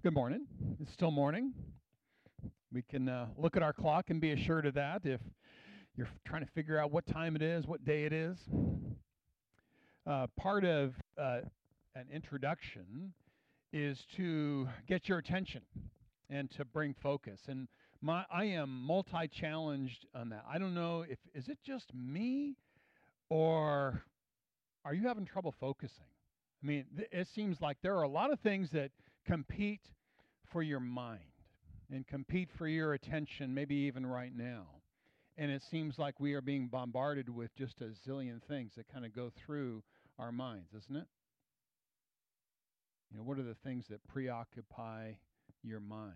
Good morning. It's still morning. We can look at our clock and be assured of that if you're trying to figure out what time it is, what day it is. Part of an introduction is to get your attention and to bring focus. And I am multi-challenged on that. I don't know if is it just me or are you having trouble focusing? I mean, it seems like there are a lot of things that compete for your mind and compete for your attention, maybe even right now. And it seems like we are being bombarded with just a zillion things that kind of go through our minds, isn't it? What are the things that preoccupy your mind?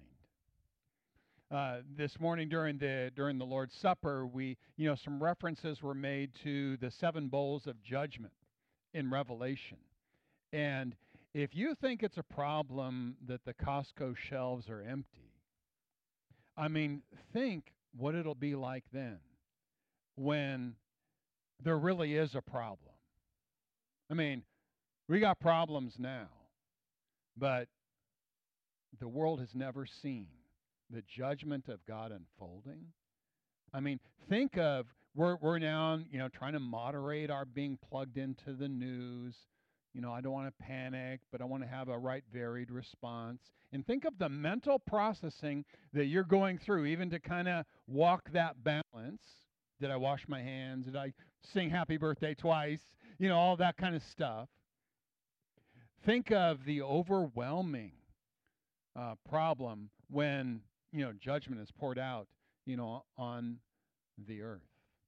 This morning during the Lord's Supper, some references were made to the seven bowls of judgment in Revelation. And if you think it's a problem that the Costco shelves are empty, I mean, think what it'll be like then when there really is a problem. I mean, we got problems now, but the world has never seen the judgment of God unfolding. I mean, think of we're now, trying to moderate our being plugged into the news. I don't want to panic, but I want to have a right varied response. And think of the mental processing that you're going through, even to kind of walk that balance. Did I wash my hands? Did I sing happy birthday twice? All that kind of stuff. Think of the overwhelming problem when, judgment is poured out, on the earth.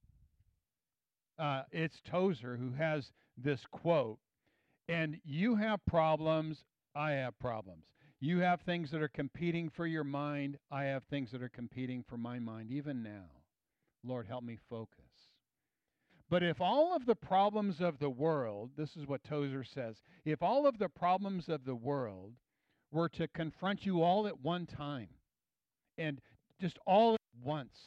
It's Tozer who has this quote, and you have problems, I have problems. You have things that are competing for your mind, I have things that are competing for my mind, even now. Lord, help me focus. But if all of the problems of the world, this is what Tozer says, if all of the problems of the world were to confront you all at one time, and just all at once,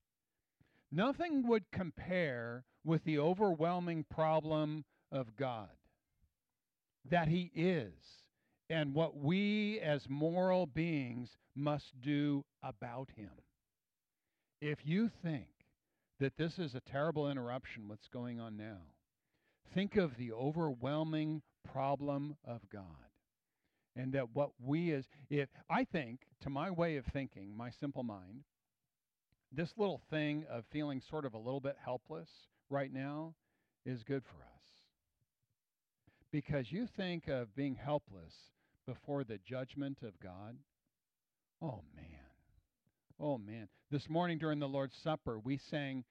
nothing would compare with the overwhelming problem of God, that He is, and what we as moral beings must do about Him. If you think that this is a terrible interruption, what's going on now, think of the overwhelming problem of God. And that what I think, to my way of thinking, my simple mind, this little thing of feeling sort of a little bit helpless right now is good for us. Because you think of being helpless before the judgment of God. Oh, man. Oh, man. This morning during the Lord's Supper, we sang,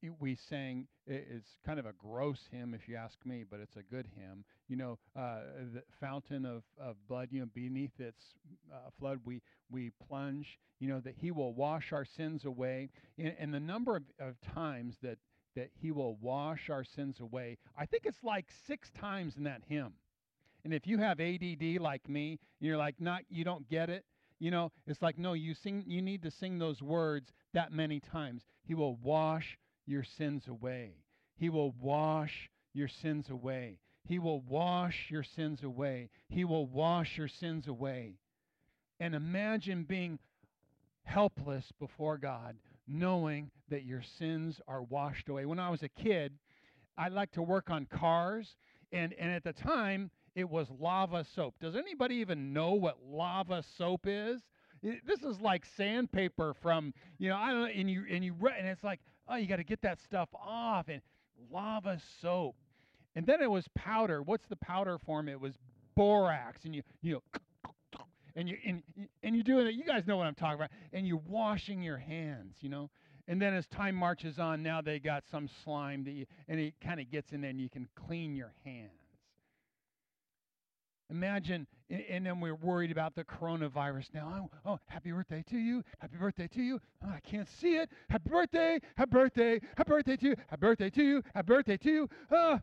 it's kind of a gross hymn if you ask me, but it's a good hymn. The fountain of blood, beneath its flood we plunge, that He will wash our sins away. And the number of times that He will wash our sins away, I think it's like 6 times in that hymn. And if you have ADD like me, you're like, you don't get it. It's like, no, you need to sing those words that many times. He will wash your sins away. He will wash your sins away. He will wash your sins away. He will wash your sins away. And imagine being helpless before God, knowing that your sins are washed away. When I was a kid, I liked to work on cars, and at the time, it was lava soap. Does anybody even know what lava soap is? This is like sandpaper from, I don't know, and it's like, oh, you got to get that stuff off, and lava soap. And then it was powder. What's the powder form? It was borax, and you're doing it. You guys know what I'm talking about. And you're washing your hands, And then as time marches on, now they got some slime and it kind of gets in there, and you can clean your hands. Imagine, and then we're worried about the coronavirus now. Oh, happy birthday to you. Happy birthday to you. Oh, I can't see it. Happy birthday. Happy birthday. Happy birthday to you. Happy birthday to you. Happy birthday to you.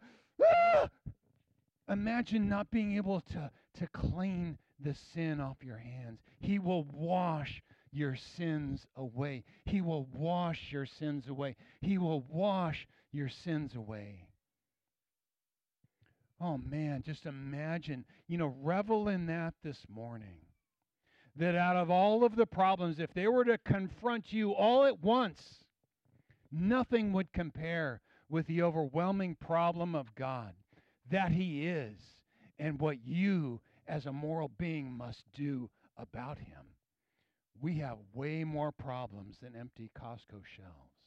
Imagine not being able to clean the sin off your hands. He will wash your sins away. He will wash your sins away. He will wash your sins away. Oh, man, just imagine, revel in that this morning. that out of all of the problems, if they were to confront you all at once, nothing would compare with the overwhelming problem of God, that He is, and what you as a moral being must do about Him. We have way more problems than empty Costco shelves.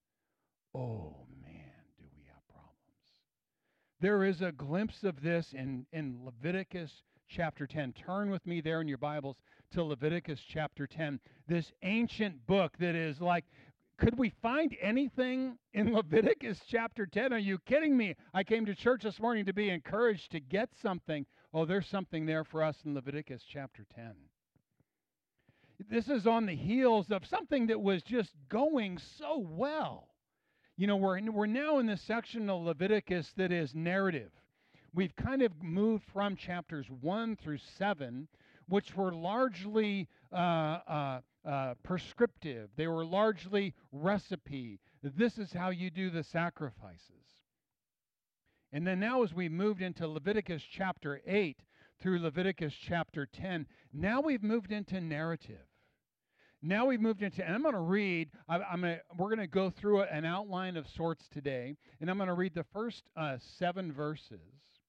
Oh man, do we have problems. There is a glimpse of this in Leviticus chapter 10. Turn with me there in your Bibles to Leviticus chapter 10. This ancient book that is like, could we find anything in Leviticus chapter 10? Are you kidding me? I came to church this morning to be encouraged to get something. Oh, there's something there for us in Leviticus chapter 10. This is on the heels of something that was just going so well. You know, we're now in this section of Leviticus that is narrative. We've kind of moved from chapters 1 through 7, which were largely prescriptive. They were largely recipe. This is how you do the sacrifices. And then now as we moved into Leviticus chapter 8 through Leviticus chapter 10, now we've moved into narrative. Now we've moved into, and I'm going to read, we're going to go through an outline of sorts today, and I'm going to read the first 7 verses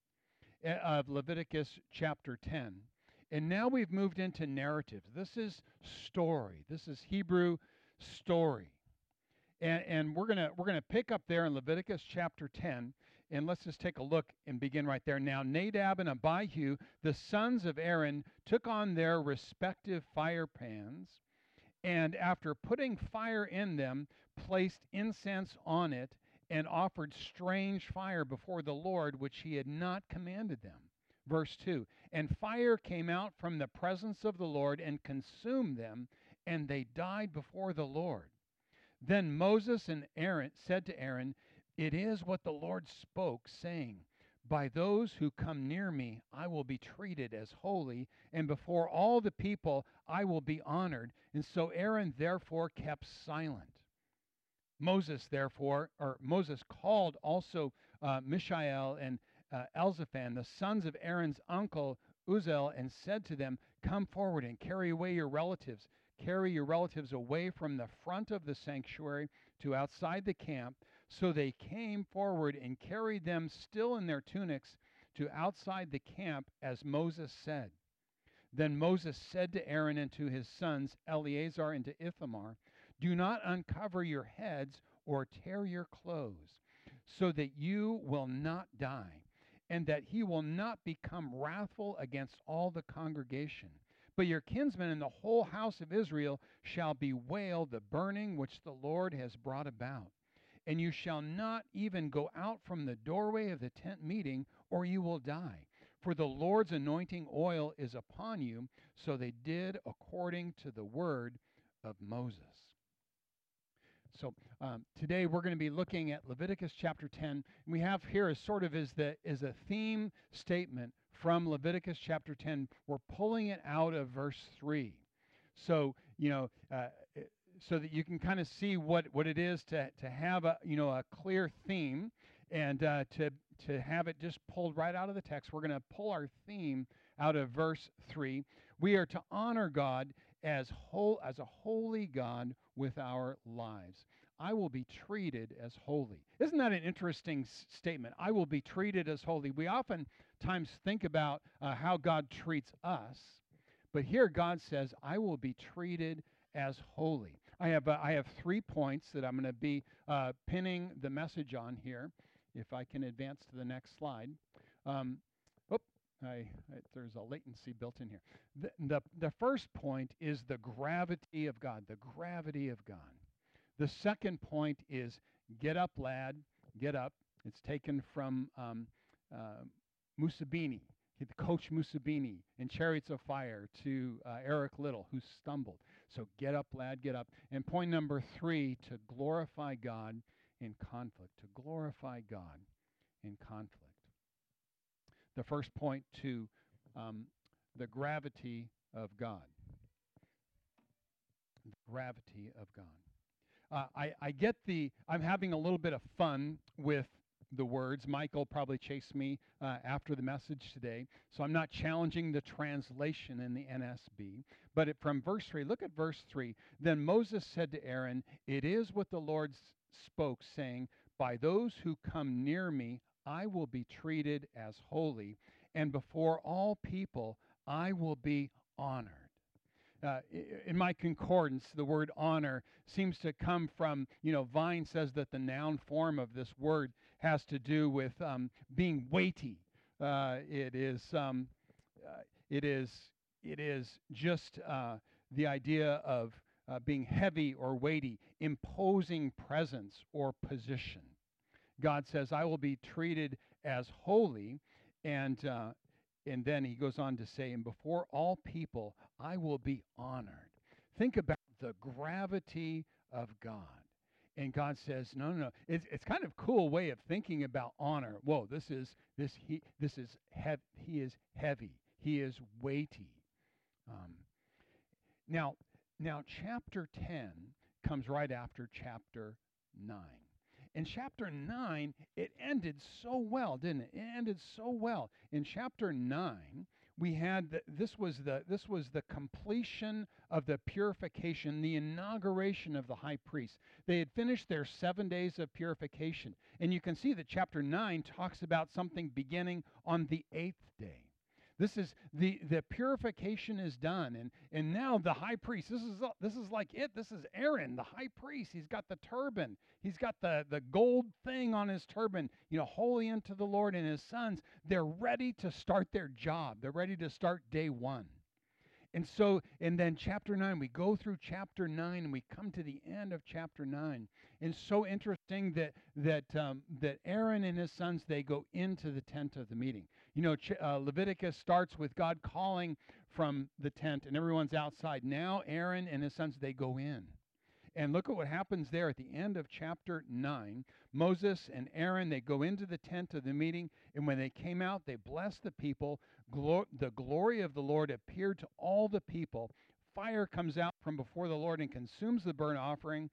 of Leviticus chapter 10. And now we've moved into narrative. This is story. This is Hebrew story. And we're gonna pick up there in Leviticus chapter 10, and let's just take a look and begin right there. Now Nadab and Abihu, the sons of Aaron, took on their respective fire pans, and after putting fire in them, placed incense on it, and offered strange fire before the Lord, which he had not commanded them. Verse 2, and fire came out from the presence of the Lord and consumed them, and they died before the Lord. Then Moses and Aaron said to Aaron, it is what the Lord spoke, saying, by those who come near me, I will be treated as holy, and before all the people I will be honored. And so Aaron therefore kept silent. Moses called also Mishael and Elzaphan, the sons of Aaron's uncle Uziel, and said to them, come forward and carry away your relatives. Carry your relatives away from the front of the sanctuary to outside the camp. So they came forward and carried them still in their tunics to outside the camp, as Moses said. Then Moses said to Aaron and to his sons, Eleazar and to Ithamar, do not uncover your heads or tear your clothes, so that you will not die, and that he will not become wrathful against all the congregation. But your kinsmen and the whole house of Israel shall bewail the burning which the Lord has brought about. And you shall not even go out from the doorway of the tent meeting, or you will die. For the Lord's anointing oil is upon you. So they did according to the word of Moses. So today we're going to be looking at Leviticus chapter 10. We have here is a theme statement from Leviticus chapter 10. We're pulling it out of verse 3. So, so that you can kind of see what it is to have a clear theme, and to have it just pulled right out of the text. We're going to pull our theme out of verse 3. We are to honor God as a holy God with our lives. I will be treated as holy. Isn't that an interesting statement? I will be treated as holy. We oftentimes think about how God treats us, but here God says, I will be treated as holy. I have 3 points that I'm going to be pinning the message on here. If I can advance to the next slide. There's a latency built in here. The first point is the gravity of God, the gravity of God. The second point is get up, lad, get up. It's taken from Musabini, Coach Musabini in Chariots of Fire, to Eric Little, who stumbled. So get up, lad, get up. And point number 3, to glorify God in conflict, to glorify God in conflict. The first point to the gravity of God. The gravity of God. I'm having a little bit of fun with the words. Michael probably chased me after the message today, so I'm not challenging the translation in the NSB. But from verse 3, look at verse 3. Then Moses said to Aaron, "It is what the Lord spoke, saying, by those who come near me, I will be treated as holy, and before all people, I will be honored." In my concordance, the word honor seems to come from, Vine says that the noun form of this word has to do with being weighty. It is, it is, it is just the idea of being heavy or weighty, imposing presence or position. God says, "I will be treated as holy," and then he goes on to say, "And before all people, I will be honored." Think about the gravity of God. And God says, "No, no, no." It's kind of cool way of thinking about honor. Whoa, he is heavy. He is weighty. Um, now, chapter 10 comes right after chapter 9. In chapter 9, it ended so well, didn't it? It ended so well. In chapter 9, we had this was the completion of the purification, the inauguration of the high priest. They had finished their 7 days of purification, and you can see that chapter 9 talks about something beginning on the 8th day. This is the purification is done, and now the high priest. This is like it. This is Aaron, the high priest. He's got the turban. He's got the gold thing on his turban. Holy unto the Lord, and his sons. They're ready to start their job. They're ready to start day one. And then chapter 9, we go through chapter 9, and we come to the end of chapter 9. And it's so interesting that Aaron and his sons, they go into the tent of the meeting. Leviticus starts with God calling from the tent, and everyone's outside. Now Aaron and his sons, they go in. And look at what happens there at the end of chapter 9. Moses and Aaron, they go into the tent of the meeting, and when they came out, they blessed the people. The glory of the Lord appeared to all the people. Fire comes out from before the Lord and consumes the burnt offering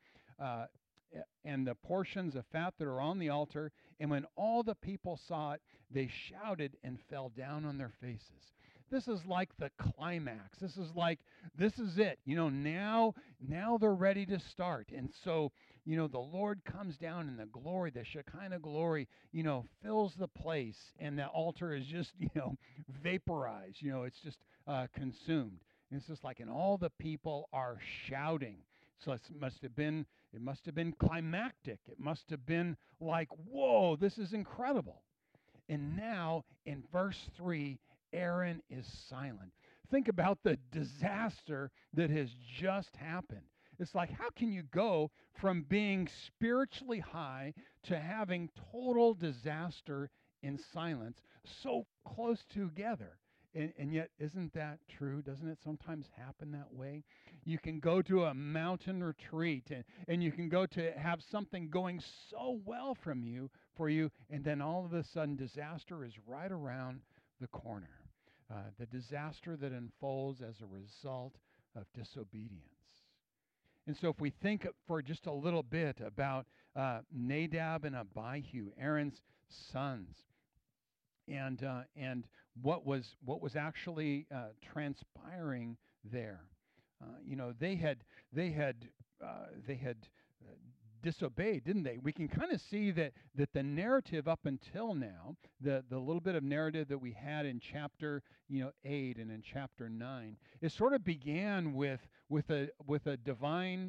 and the portions of fat that are on the altar. And when all the people saw it, they shouted and fell down on their faces. This is like the climax. This is it. Now they're ready to start. And so, the Lord comes down, and the glory, the Shekinah glory, fills the place, and the altar is just, vaporized. It's just consumed. And it's just like, and all the people are shouting. So it must have been climactic. It must have been like, whoa, this is incredible. And now in verse 3, Aaron is silent. Think about the disaster that has just happened. It's like, how can you go from being spiritually high to having total disaster in silence so close together? And yet, isn't that true? Doesn't it sometimes happen that way? You can go to a mountain retreat, and you can go to have something going so well for you, and then all of a sudden disaster is right around the corner. The disaster that unfolds as a result of disobedience. And so if we think for just a little bit about Nadab and Abihu, Aaron's sons, and what was actually transpiring there. They had disobeyed, didn't they? We can kind of see that the narrative up until now, the little bit of narrative that we had in chapter 8 and in chapter 9, it sort of began with a divine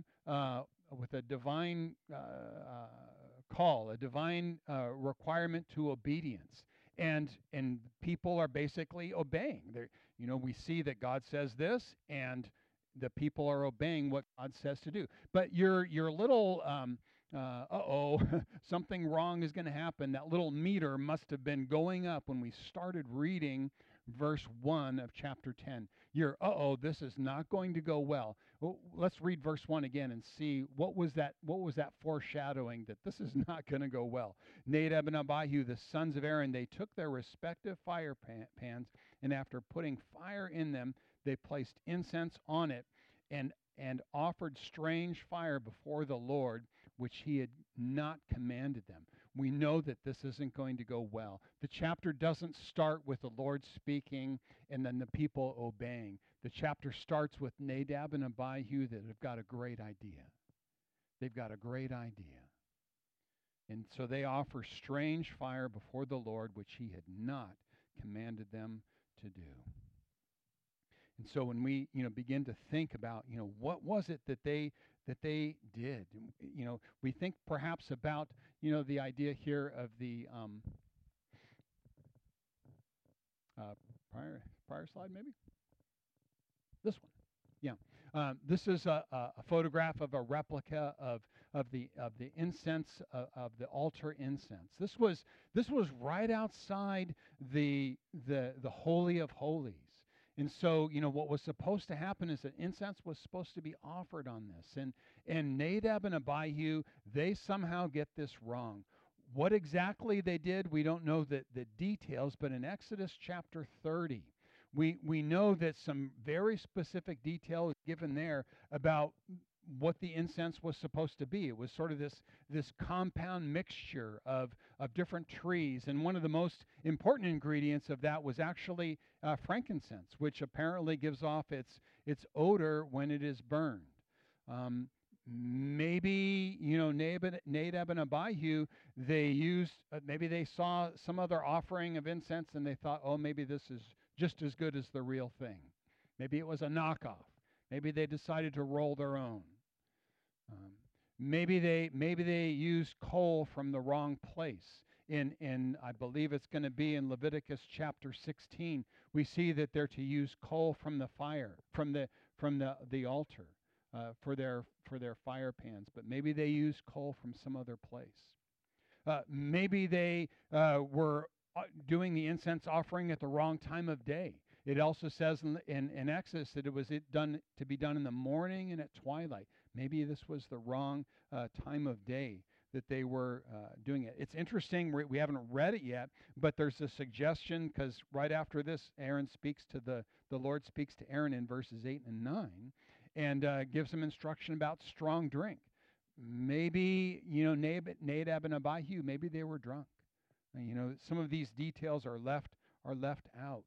call, a divine requirement to obedience. And people are basically obeying. We see that God says this, and the people are obeying what God says to do. But your little something wrong is going to happen. That little meter must have been going up when we started reading verse 1 of chapter 10. This is not going to go well. Well, let's read verse 1 again and see what was that foreshadowing that this is not going to go well. Nadab and Abihu, the sons of Aaron, they took their respective fire pans, and after putting fire in them, they placed incense on it and offered strange fire before the Lord, which he had not commanded them. we know that this isn't going to go well. The chapter doesn't start with the Lord speaking and then the people obeying. The chapter starts with Nadab and Abihu that have got a great idea. They've got a great idea. And so they offer strange fire before the Lord, which he had not commanded them to do. And so when we, begin to think about, what was it that they did? We think perhaps about, the idea here of the prior slide, maybe this one. Yeah, this is a photograph of a replica of the incense of the altar incense. This was right outside the Holy of Holies. And so, what was supposed to happen is that incense was supposed to be offered on this. And Nadab and Abihu, they somehow get this wrong. What exactly they did, we don't know the details, but in Exodus chapter 30, we know that some very specific detail is given there about what the incense was supposed to be. It was sort of this compound mixture of different trees, and one of the most important ingredients of that was actually frankincense, which apparently gives off its odor when it is burned. Maybe Nadab and Abihu, they used maybe they saw some other offering of incense and they thought, oh, maybe this is just as good as the real thing. Maybe it was a knockoff. Maybe they decided to roll their own. Maybe they used coal from the wrong place. In I believe it's going to be in Leviticus chapter 16. We see that they're to use coal from the fire, from the altar, for their fire pans. But maybe they used coal from some other place. Maybe they were doing the incense offering at the wrong time of day. It also says in Exodus that it was to be done in the morning and at twilight. Maybe this was the wrong time of day that they were doing it. It's interesting, we haven't read it yet, but there's a suggestion, because right after this, the Lord speaks to Aaron in verses 8 and 9, and gives him instruction about strong drink. Maybe, Nadab and Abihu, maybe they were drunk. Some of these details are left out.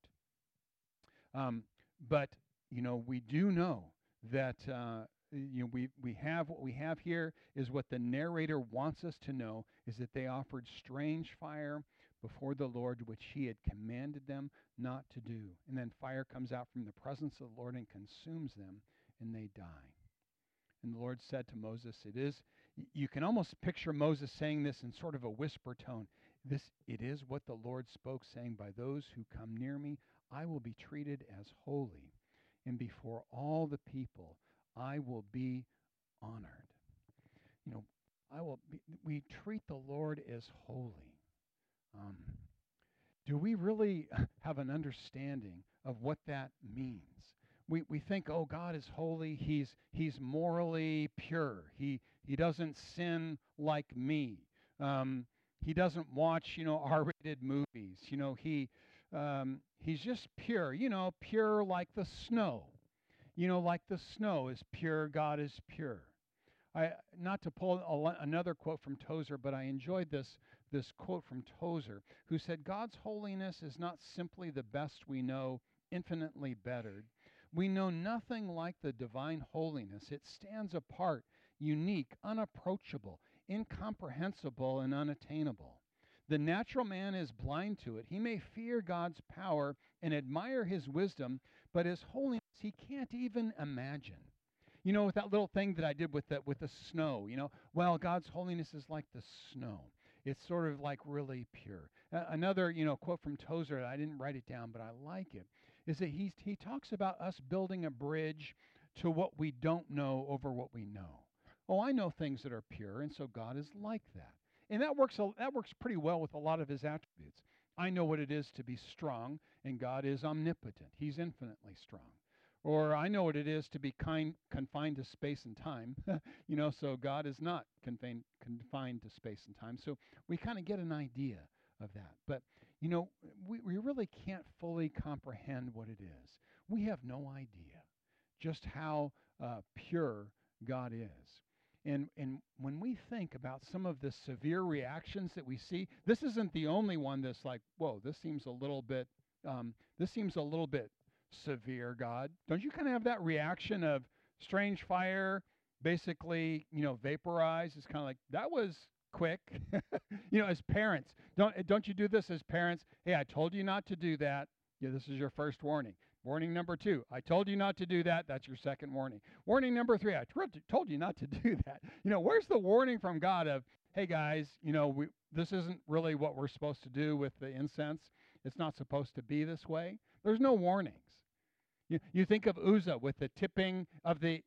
But we do know that we have what we have here is what the narrator wants us to know, is that they offered strange fire before the Lord, which he had commanded them not to do. And then fire comes out from the presence of the Lord and consumes them, and they die. And the Lord said to Moses, you can almost picture Moses saying this in sort of a whisper tone. It is what the Lord spoke, saying, by those who come near me, I will be treated as holy, and before all the people, I will be honored. We treat the Lord as holy. Do we really have an understanding of what that means? We think, oh, God is holy. He's morally pure. He doesn't sin like me. He doesn't watch, R-rated movies. He's just pure. Pure like the snow. Like the snow is pure, God is pure. Not to pull another quote from Tozer, but I enjoyed this quote from Tozer, who said, God's holiness is not simply the best we know, infinitely bettered. We know nothing like the divine holiness. It stands apart, unique, unapproachable, incomprehensible, and unattainable. The natural man is blind to it. He may fear God's power and admire his wisdom, but his holiness he can't even imagine. With that little thing that I did with the snow, well, God's holiness is like the snow. It's sort of like really pure. Another, quote from Tozer, I didn't write it down, but I like it, is that he talks about us building a bridge to what we don't know over what we know. Oh, I know things that are pure, and so God is like that. And that works pretty well with a lot of his attributes. I know what it is to be strong, and God is omnipotent. He's infinitely strong. Or I know what it is to be confined to space and time, so God is not confined to space and time. So we kind of get an idea of that. But, we really can't fully comprehend what it is. We have no idea just how pure God is. And when we think about some of the severe reactions that we see, this isn't the only one that's like, whoa, this seems a little bit severe, God. Don't you kind of have that reaction of strange fire, basically, vaporize? It's kind of like, that was quick. As parents, don't you do this as parents? Hey, I told you not to do that. Yeah, this is your first warning. Warning number 2, I told you not to do that. That's your second warning. Warning number 3, I told you not to do that. Where's the warning from God of, hey guys, this isn't really what we're supposed to do with the incense. It's not supposed to be this way. There's no warnings. You think of Uzzah with the tipping of the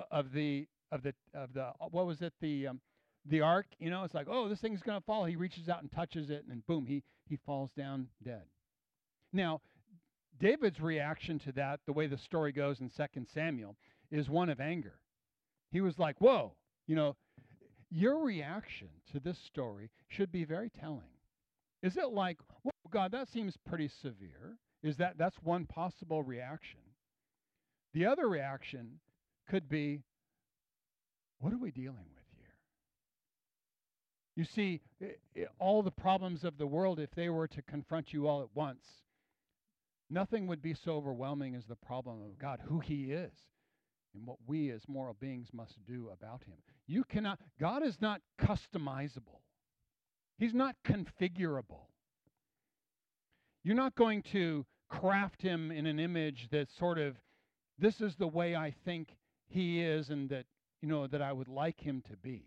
what was it, the ark? It's like, oh, this thing's going to fall. He reaches out and touches it, and boom, he falls down dead. Now, David's reaction to that, the way the story goes in 2 Samuel, is one of anger. He was like, whoa, your reaction to this story should be very telling. Is it like, well, God, that seems pretty severe? That's one possible reaction. The other reaction could be, what are we dealing with here? You see, all the problems of the world, if they were to confront you all at once, nothing would be so overwhelming as the problem of God, who he is, and what we as moral beings must do about him. God is not customizable. He's not configurable. You're not going to craft him in an image that's sort of, this is the way I think he is, and that I would like him to be.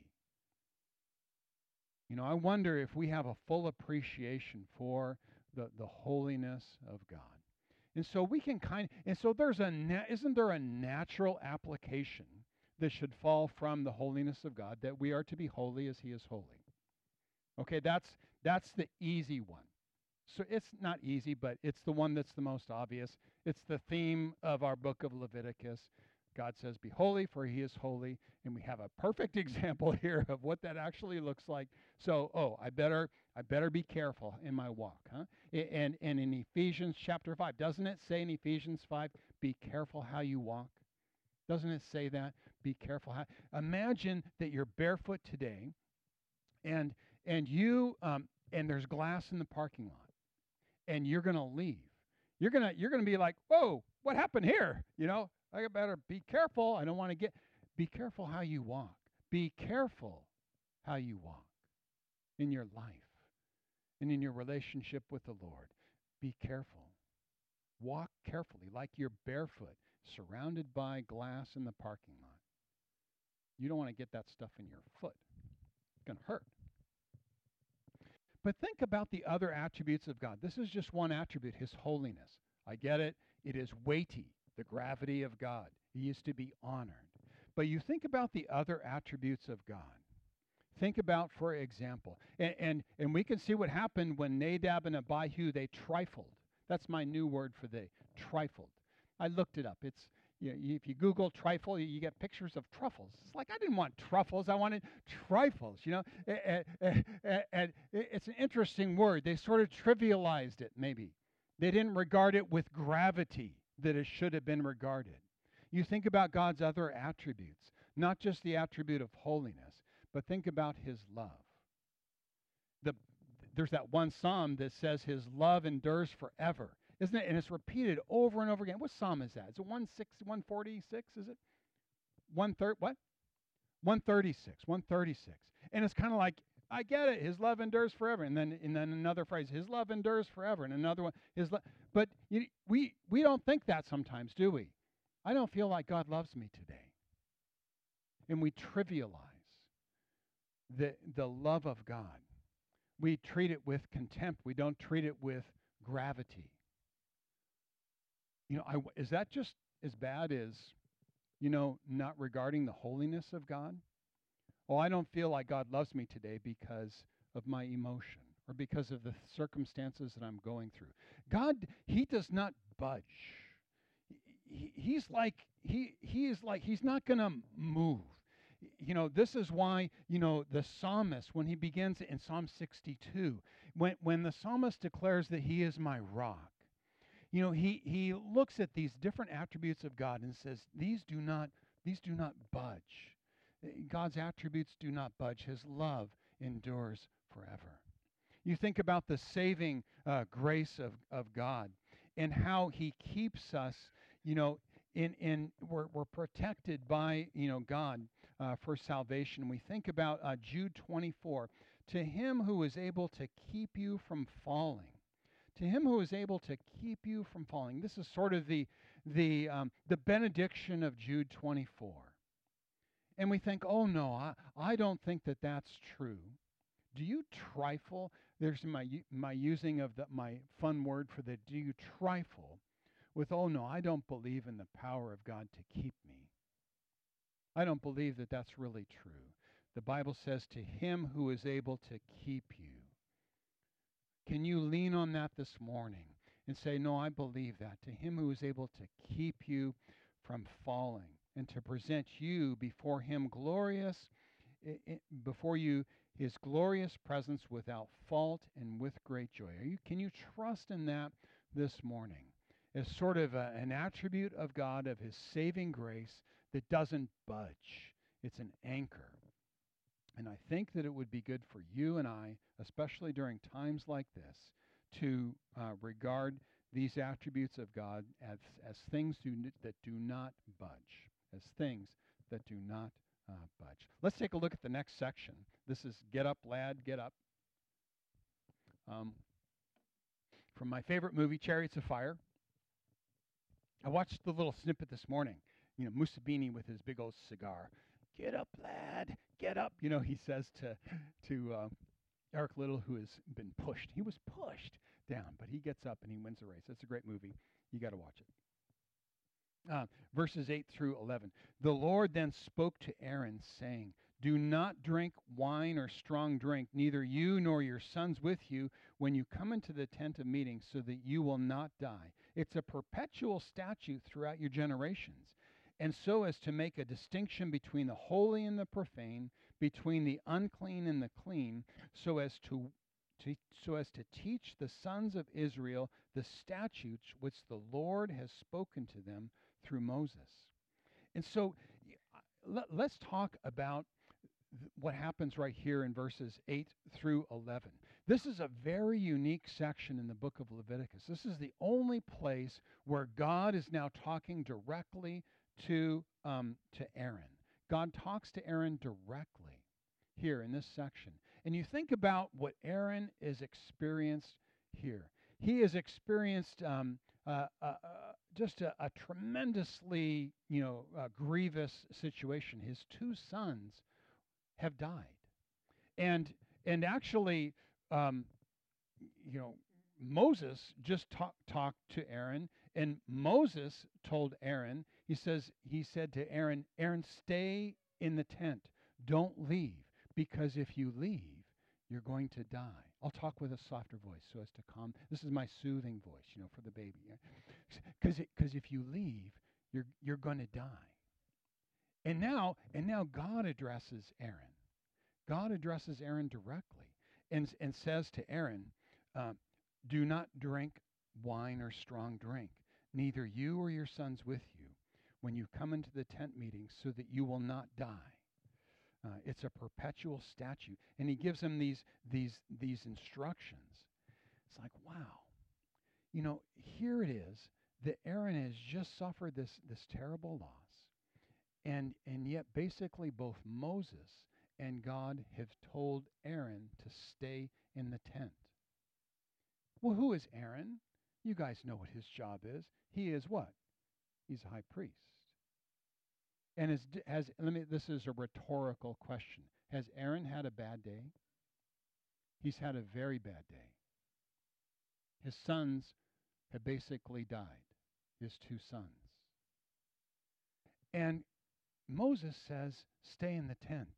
I wonder if we have a full appreciation for the holiness of God. And so we can isn't there a natural application that should fall from the holiness of God, that we are to be holy as he is holy? Okay, that's the easy one. So it's not easy, but it's the one that's the most obvious. It's the theme of our book of Leviticus. God says, be holy, for he is holy. And we have a perfect example here of what that actually looks like. So, I better be careful in my walk, huh? And in Ephesians chapter 5, doesn't it say in Ephesians 5, be careful how you walk? Doesn't it say that? Be careful how. Imagine that you're barefoot today, and you and there's glass in the parking lot, and you're going to leave. You're going to be like, whoa, what happened here? I better be careful. I don't want to be careful how you walk. Be careful how you walk in your life and in your relationship with the Lord. Be careful. Walk carefully, like you're barefoot, surrounded by glass in the parking lot. You don't want to get that stuff in your foot. It's going to hurt. But think about the other attributes of God. This is just one attribute, his holiness. I get it. It is weighty, the gravity of God. He is to be honored. But you think about the other attributes of God. Think about, for example, and we can see what happened when Nadab and Abihu, they trifled. That's my new word for trifled. I looked it up. It's, if you Google trifle, you get pictures of truffles. It's like, I didn't want truffles. I wanted trifles, And it's an interesting word. They sort of trivialized it, maybe. They didn't regard it with gravity that it should have been regarded. You think about God's other attributes, not just the attribute of holiness, but think about his love. There's that one psalm that says his love endures forever, isn't it? And it's repeated over and over again. What psalm is that? Is it 146, is it? 136, 136. And it's kind of like, I get it, his love endures forever. And then another phrase, his love endures forever. And another one, but we don't think that sometimes, do we? I don't feel like God loves me today. And we trivialize the love of God. We treat it with contempt. We don't treat it with gravity. Is that just as bad as, not regarding the holiness of God? Oh, I don't feel like God loves me today because of my emotion or because of the circumstances that I'm going through. God, he does not budge. He's not going to move. This is why, the psalmist, when he begins in Psalm 62, when the psalmist declares that he is my rock, he looks at these different attributes of God and says, these do not budge. God's attributes do not budge. His love endures forever. You think about the saving grace of God and how he keeps us, you know, we're protected by, God for salvation. We think about Jude 24. To him who is able to keep you from falling. To him who is able to keep you from falling. This is sort of the benediction of Jude 24. And we think, oh no, I don't think that that's true. Do you trifle? There's my using of my fun word for the do you trifle with, oh no, I don't believe in the power of God to keep me. I don't believe that that's really true. The Bible says to him who is able to keep you. Can you lean on that this morning and say, no, I believe that. To him who is able to keep you from falling and to present you before him glorious, before you his glorious presence without fault and with great joy. Can you trust in that this morning as sort of an attribute of God, of his saving grace that doesn't budge? It's an anchor. And I think that it would be good for you and I, especially during times like this, to regard these attributes of God as things that do not budge, as things that do not budge. Let's take a look at the next section. This is Get Up, Lad, Get Up. From my favorite movie, Chariots of Fire. I watched the little snippet this morning. Mussolini with his big old cigar. Get up, lad, get up. He says to Eric Little, who has been pushed. He was pushed down, but he gets up and he wins the race. That's a great movie. You got to watch it. Verses 8 through 11. The Lord then spoke to Aaron, saying, do not drink wine or strong drink, neither you nor your sons with you, when you come into the tent of meeting, so that you will not die. It's a perpetual statute throughout your generations, and so as to make a distinction between the holy and the profane, between the unclean and the clean, so as to teach the sons of Israel the statutes which the Lord has spoken to them through Moses. And so let's talk about what happens right here in verses 8 through 11. This is a very unique section in the book of Leviticus. This is the only place where God is now talking directly to Aaron. God talks to Aaron directly here in this section. And you think about what Aaron is experienced here. He has experienced just a tremendously, grievous situation. His two sons have died, and actually, Moses just talked to Aaron, and Moses told Aaron. He said to Aaron, Aaron, stay in the tent. Don't leave, because if you leave, you're going to die. I'll talk with a softer voice so as to calm. This is my soothing voice, for the baby. Because if you leave, you're going to die. And now God addresses Aaron. God addresses Aaron directly and says to Aaron, do not drink wine or strong drink, neither you or your sons with you, when you come into the tent meeting, so that you will not die. It's a perpetual statute. And he gives them these instructions. It's like, wow. Here it is that Aaron has just suffered this terrible loss. And yet basically both Moses and God have told Aaron to stay in the tent. Well, who is Aaron? You guys know what his job is. He is what? He's a high priest. And this is a rhetorical question. Has Aaron had a bad day? He's had a very bad day. His sons have basically died, his two sons. And Moses says, stay in the tent.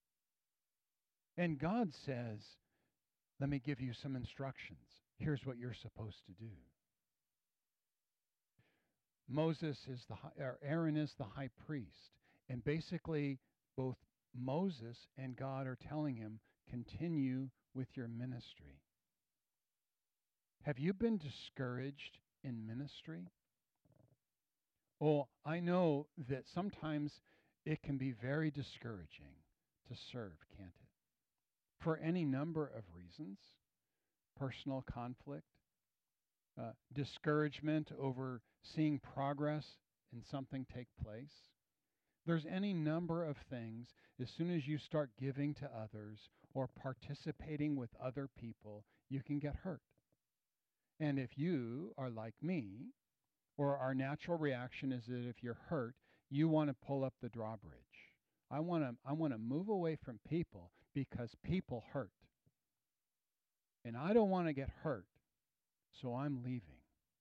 And God says, let me give you some instructions. Here's what you're supposed to do. Aaron is the high priest. And basically, both Moses and God are telling him, continue with your ministry. Have you been discouraged in ministry? Oh, I know that sometimes it can be very discouraging to serve, can't it? For any number of reasons: personal conflict, discouragement over seeing progress in something take place. There's any number of things. As soon as you start giving to others or participating with other people, you can get hurt. And if you are like me, or our natural reaction is that if you're hurt, you want to pull up the drawbridge. I want to move away from people because people hurt. And I don't want to get hurt, so I'm leaving.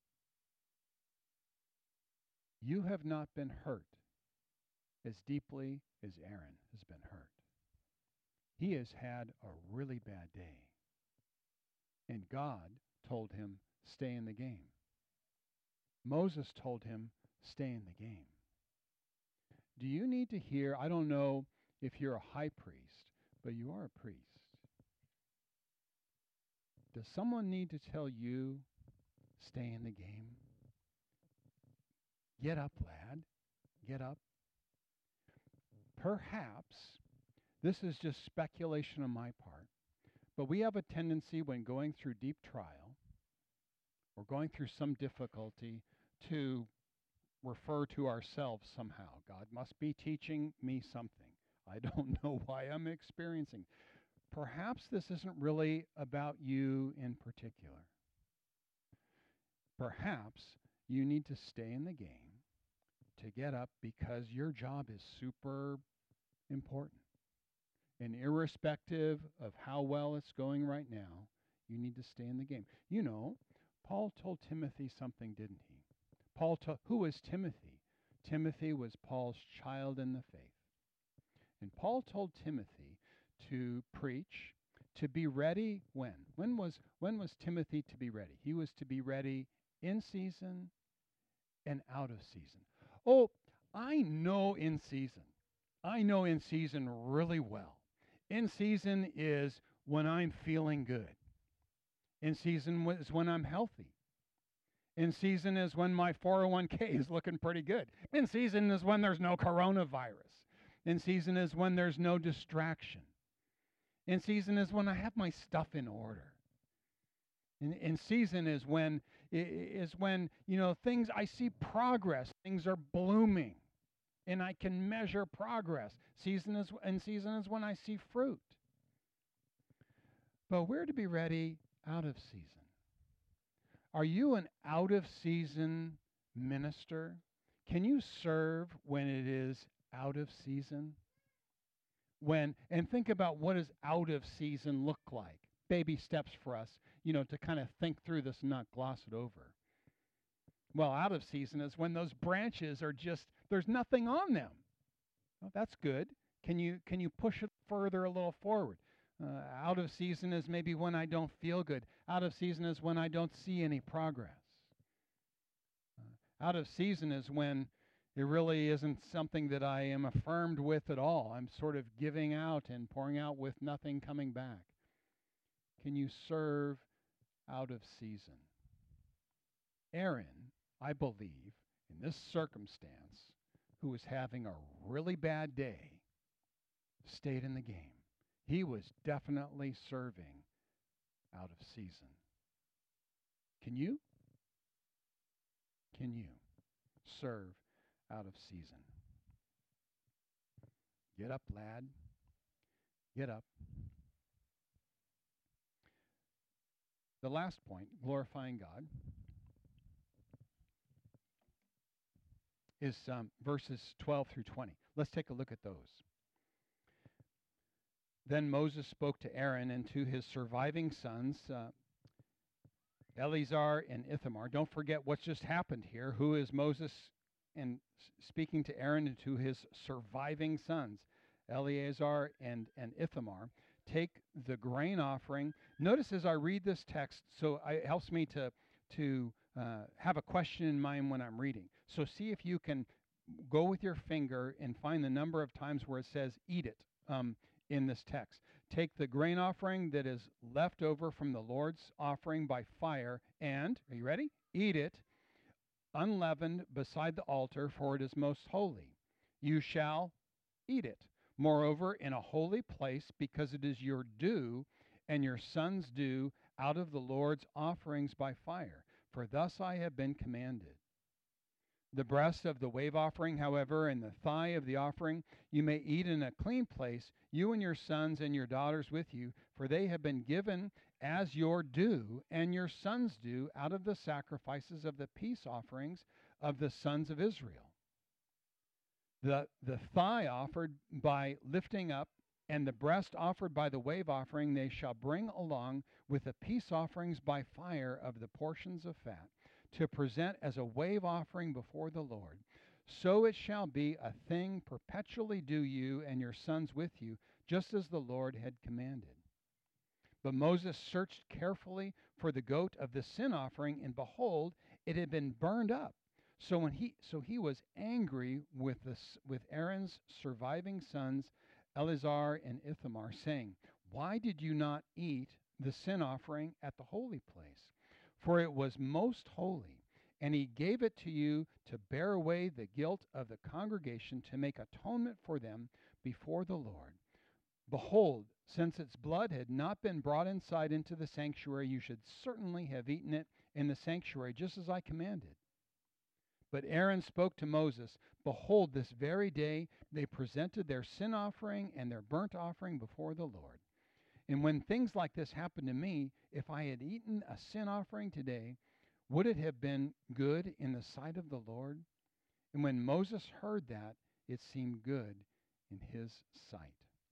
You have not been hurt as deeply as Aaron has been hurt. He has had a really bad day. And God told him, stay in the game. Moses told him, stay in the game. Do you need to hear? I don't know if you're a high priest, but you are a priest. Does someone need to tell you, stay in the game? Get up, lad. Get up. Perhaps, this is just speculation on my part, but we have a tendency when going through deep trial or going through some difficulty to refer to ourselves somehow. God must be teaching me something. I don't know why I'm experiencing. Perhaps this isn't really about you in particular. Perhaps you need to stay in the game, to get up, because your job is super important. And irrespective of how well it's going right now, you need to stay in the game. You know, Paul told Timothy something, didn't he? Who was Timothy? Timothy was Paul's child in the faith. And Paul told Timothy to preach, to be ready when? When was Timothy to be ready? He was to be ready in season and out of season. Oh, I know in season. I know in season really well. In season is when I'm feeling good. In season is when I'm healthy. In season is when my 401k is looking pretty good. In season is when there's no coronavirus. In season is when there's no distraction. In season is when I have my stuff in order. In season is when things, I see progress. Things are blooming, and I can measure progress. Season is when I see fruit. But we're to be ready out of season. Are you an out of season minister? Can you serve when it is out of season? And think about, what does out of season look like? Baby steps for us, to kind of think through this and not gloss it over. Well, out of season is when those branches are there's nothing on them. Well, that's good. Can you push it further a little forward? Out of season is maybe when I don't feel good. Out of season is when I don't see any progress. Out of season is when it really isn't something that I am affirmed with at all. I'm sort of giving out and pouring out with nothing coming back. Can you serve out of season? Aaron, I believe, in this circumstance, who was having a really bad day, stayed in the game. He was definitely serving out of season. Can you? Can you serve out of season? Get up, lad. Get up. The last point, glorifying God, is verses 12 through 20. Let's take a look at those. Then Moses spoke to Aaron and to his surviving sons, Eleazar and Ithamar. Don't forget what's just happened here. Who is Moses? And speaking to Aaron and to his surviving sons, Eleazar and Ithamar. Take the grain offering. Notice as I read this text, so it helps me to have a question in mind when I'm reading. So see if you can go with your finger and find the number of times where it says eat it in this text. Take the grain offering that is left over from the Lord's offering by fire and, are you ready? Eat it unleavened beside the altar, for it is most holy. You shall eat it. Moreover, in a holy place, because it is your due and your son's due out of the Lord's offerings by fire. For thus I have been commanded. The breast of the wave offering, however, and the thigh of the offering, you may eat in a clean place, you and your sons and your daughters with you, for they have been given as your due and your sons' due out of the sacrifices of the peace offerings of the sons of Israel. The thigh offered by lifting up, and the breast offered by the wave offering, they shall bring along with the peace offerings by fire of the portions of fat, to present as a wave offering before the Lord. So it shall be a thing perpetually due you and your sons with you, just as the Lord had commanded. But Moses searched carefully for the goat of the sin offering, and behold, it had been burned up. So he was angry with Aaron's surviving sons, Eleazar and Ithamar, saying, "Why did you not eat the sin offering at the holy place? For it was most holy, and he gave it to you to bear away the guilt of the congregation, to make atonement for them before the Lord. Behold, since its blood had not been brought inside into the sanctuary, you should certainly have eaten it in the sanctuary, just as I commanded." But Aaron spoke to Moses, "Behold, this very day they presented their sin offering and their burnt offering before the Lord. And when things like this happened to me, if I had eaten a sin offering today, would it have been good in the sight of the Lord?" And when Moses heard that, it seemed good in his sight.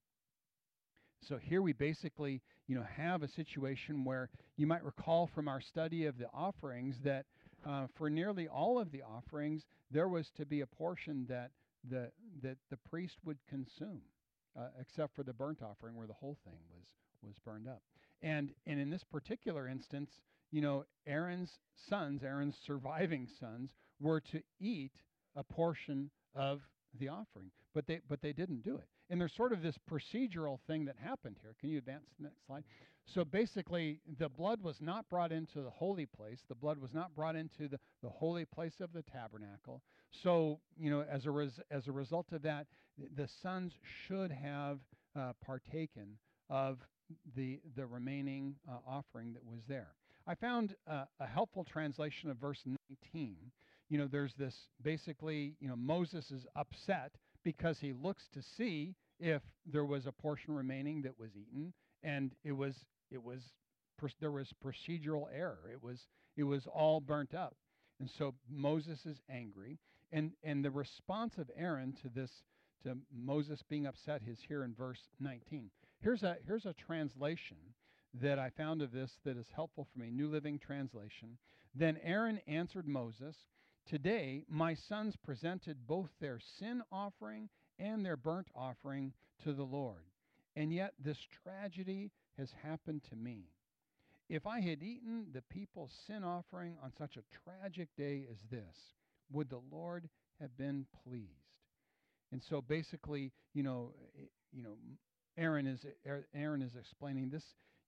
So here we basically, have a situation where you might recall from our study of the offerings that for nearly all of the offerings, there was to be a portion that the priest would consume, except for the burnt offering, where the whole thing was burned up. And in this particular instance, Aaron's surviving sons, were to eat a portion of the offering, but they didn't do it. And there's sort of this procedural thing that happened here. Can you advance to the next slide? So basically, the blood was not brought into the holy place. The blood was not brought into the holy place of the tabernacle. So, as a result of that, the sons should have partaken of the remaining offering that was there. I found a helpful translation of verse 19. There's this basically, Moses is upset because he looks to see if there was a portion remaining that was eaten, and there was procedural error. It was all burnt up, and so Moses is angry, and the response of Aaron to Moses being upset is here in verse 19. Here's a translation that I found of this that is helpful for me, New Living Translation. "Then Aaron answered Moses, 'Today my sons presented both their sin offering and their burnt offering to the Lord, and yet this tragedy has happened to me. If I had eaten the people's sin offering on such a tragic day as this, would the Lord have been pleased?'" And so basically, Aaron is explaining this.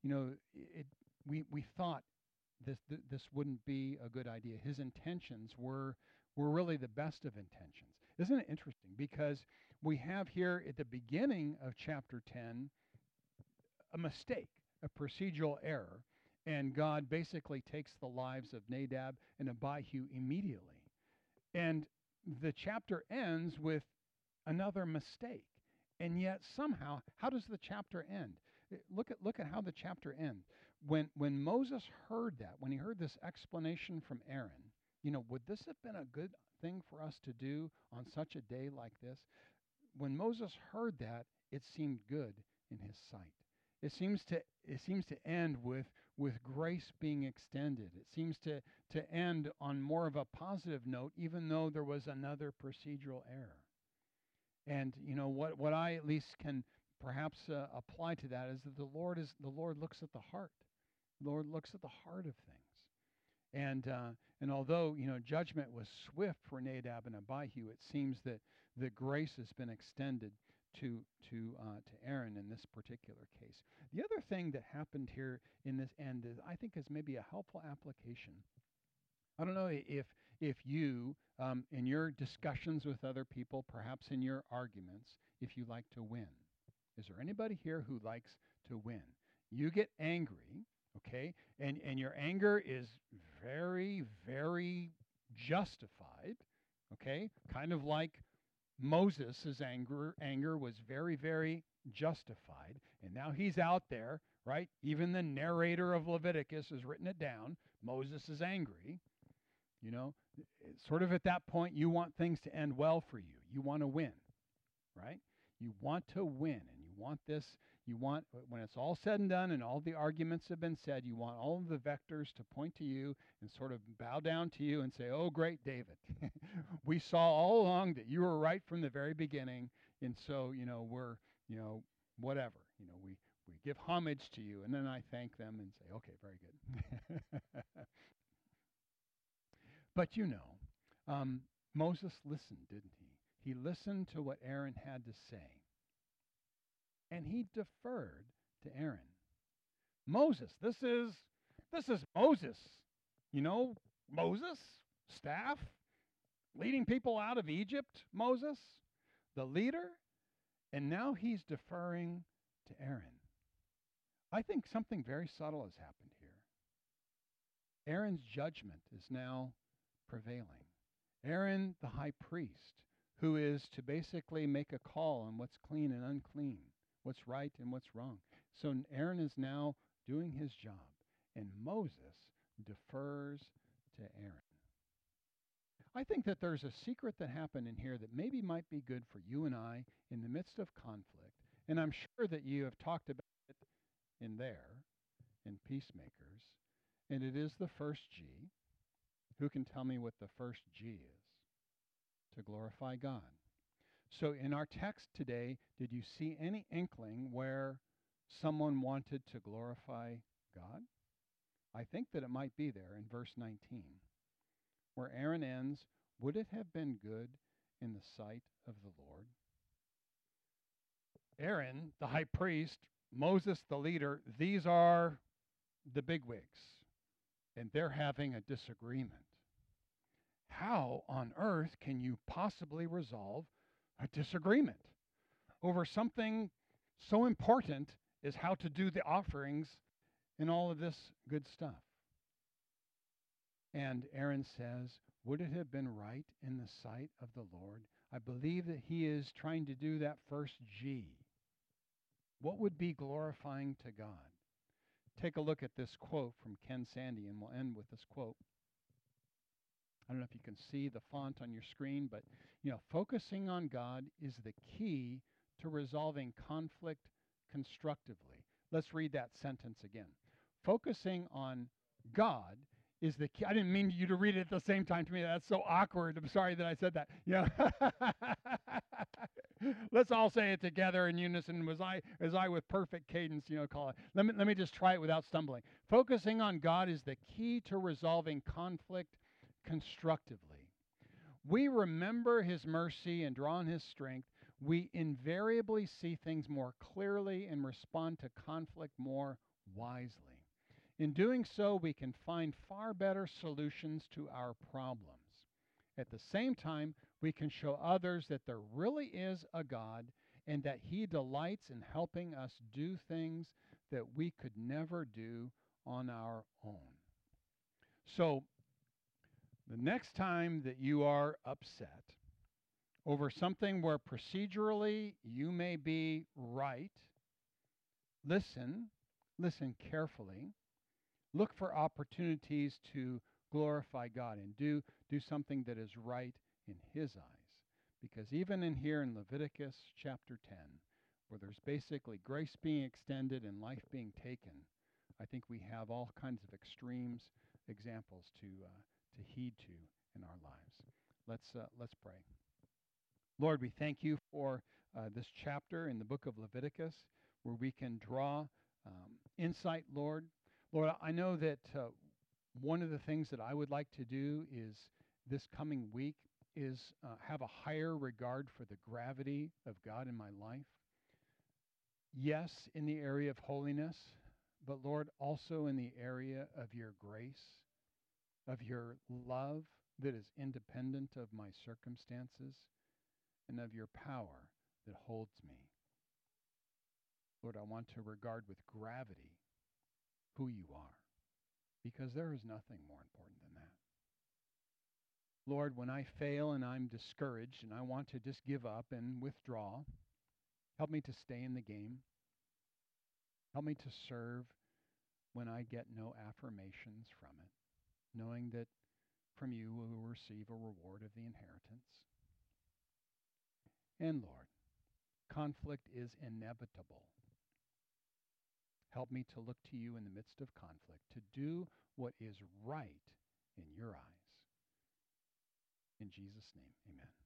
We thought this wouldn't be a good idea. His intentions were really the best of intentions. Isn't it interesting? Because we have here at the beginning of chapter 10 a mistake, a procedural error, and God basically takes the lives of Nadab and Abihu immediately. And the chapter ends with another mistake. And yet somehow, how does the chapter end? Look at how the chapter ends. When Moses heard that, when he heard this explanation from Aaron, would this have been a good thing for us to do on such a day like this? When Moses heard that, it seemed good in his sight. It seems to end with grace being extended. It seems to end on more of a positive note, even though there was another procedural error. And what I at least can perhaps apply to that is that the Lord looks at the heart. The Lord looks at the heart of things. And although judgment was swift for Nadab and Abihu, it seems that the grace has been extended to Aaron in this particular case. The other thing that happened here in this end is, I think, is maybe a helpful application. I don't know if you, in your discussions with other people, perhaps in your arguments, if you like to win. Is there anybody here who likes to win? You get angry, okay, and your anger is very, very justified, okay, kind of like Moses' anger was very, very justified. And now he's out there, right? Even the narrator of Leviticus has written it down. Moses is angry. You know, it's sort of at that point, you want things to end well for you. You want to win, right? You want to win, and you want this. You want, when it's all said and done and all the arguments have been said, you want all of the vectors to point to you and sort of bow down to you and say, oh, great David. We saw all along that you were right from the very beginning. And so, we're, whatever, we give homage to you. And then I thank them and say, okay, very good. But Moses listened, didn't he? He listened to what Aaron had to say. And he deferred to Aaron. Moses, this is Moses. Moses, staff, leading people out of Egypt, Moses, the leader, and now he's deferring to Aaron. I think something very subtle has happened here. Aaron's judgment is now prevailing. Aaron, the high priest, who is to basically make a call on what's clean and unclean, what's right and what's wrong. So Aaron is now doing his job, and Moses defers to Aaron. I think that there's a secret that happened in here that maybe might be good for you and I in the midst of conflict, and I'm sure that you have talked about it in Peacemakers, and it is the first G. Who can tell me what the first G is? To glorify God. So in our text today, did you see any inkling where someone wanted to glorify God? I think that it might be there in verse 19, where Aaron ends, would it have been good in the sight of the Lord? Aaron, the high priest, Moses, the leader, these are the bigwigs, and they're having a disagreement. How on earth can you possibly resolve a disagreement over something so important as how to do the offerings and all of this good stuff? And Aaron says, would it have been right in the sight of the Lord? I believe that he is trying to do that first G. What would be glorifying to God? Take a look at this quote from Ken Sande, and we'll end with this quote. I don't know if you can see the font on your screen, but focusing on God is the key to resolving conflict constructively. Let's read that sentence again. Focusing on God is the key. I didn't mean you to read it at the same time to me. That's so awkward. I'm sorry that I said that. Let's all say it together in unison as I with perfect cadence, call it. Let me just try it without stumbling. Focusing on God is the key to resolving conflict constructively. We remember his mercy and draw on his strength. We invariably see things more clearly and respond to conflict more wisely. In doing so, we can find far better solutions to our problems. At the same time, we can show others that there really is a God and that he delights in helping us do things that we could never do on our own. So, the next time that you are upset over something where procedurally you may be right, listen carefully, look for opportunities to glorify God and do something that is right in his eyes. Because even in here in Leviticus chapter 10, where there's basically grace being extended and life being taken, I think we have all kinds of extremes, examples to heed to in our lives. Let's pray. Lord, we thank you for this chapter in the book of Leviticus where we can draw insight, Lord. Lord, I know that one of the things that I would like to do is this coming week is have a higher regard for the gravity of God in my life. Yes, in the area of holiness, but Lord, also in the area of your grace, of your love, that is independent of my circumstances and of your power that holds me. Lord, I want to regard with gravity who you are, because there is nothing more important than that. Lord, when I fail and I'm discouraged and I want to just give up and withdraw, help me to stay in the game. Help me to serve when I get no affirmations from it, knowing that from you we will receive a reward of the inheritance. And Lord, conflict is inevitable. Help me to look to you in the midst of conflict, to do what is right in your eyes. In Jesus' name, amen.